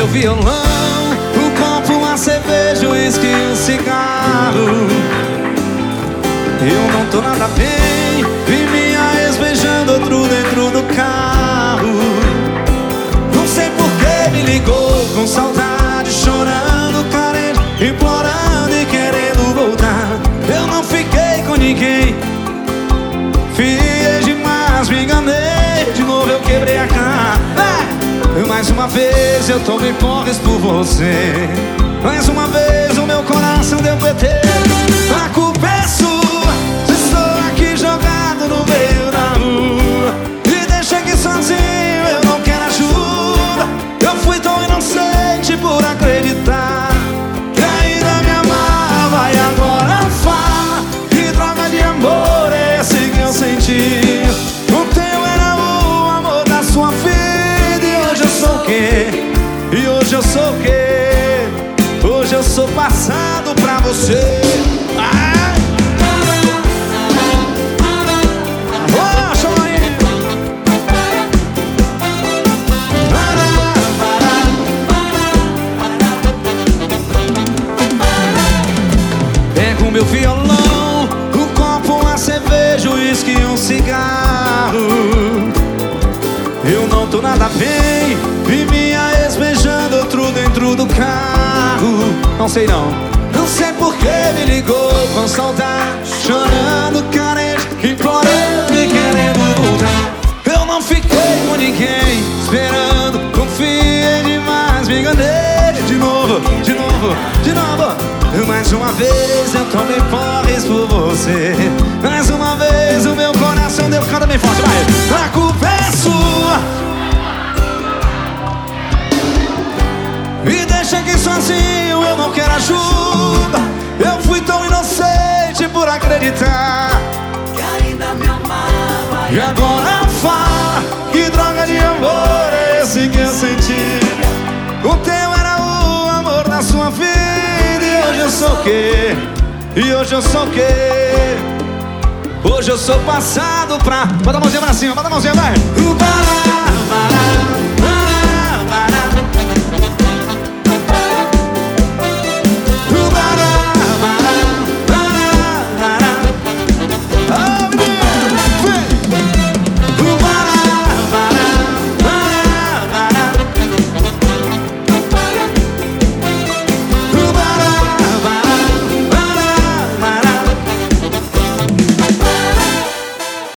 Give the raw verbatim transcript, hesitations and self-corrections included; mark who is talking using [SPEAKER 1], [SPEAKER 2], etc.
[SPEAKER 1] meu violão, o copo, uma cerveja, o uísque e um cigarro. Eu não tô nada bem, vi minha ex beijando outro dentro do carro. Não sei por que me ligou, com saudade, chorando, carente, implorando e querendo voltar. Eu não fiquei com ninguém, fiz demais, me enganei. De novo eu quebrei a cara. é. Mais uma vez eu tomei porres por você. Mais uma vez o meu coração deu P T. A culpa é sua, estou aqui jogado no meio da rua. Me deixa aqui sozinho, eu não quero ajuda. Eu fui tão inocente por acreditar que ainda me amava. E agora fala, que droga de amor é esse que eu senti? O teu era o amor da sua vida. E hoje eu sou o quê? E hoje eu sou o quê? Hoje eu sou passado pra você. Ah! Pego meu violão, o copo, a cerveja, o uísque e um cigarro. Eu não tô nada bem, vi minha ex beijando outro dentro do carro. Não sei não, não sei por que me ligou, com saudade, chorando, carente, implorando e querendo voltar. Eu não fiquei com ninguém, esperando, confiei demais, me enganei. De novo, de novo, de novo. Mais uma vez eu tomei porres por você. Mais uma vez o meu coração deu cada bem forte. Vai, a culpa é sua. Me deixa aqui sozinho, eu não quero ajuda. Eu fui tão inocente por acreditar
[SPEAKER 2] que ainda me amava.
[SPEAKER 1] E agora fala, que droga de amor é esse que eu senti? O teu era o amor da sua vida. E hoje eu sou o quê? E hoje eu sou o quê? Hoje eu sou passado pra... Bota a mãozinha pra cima, bota a mãozinha, vai!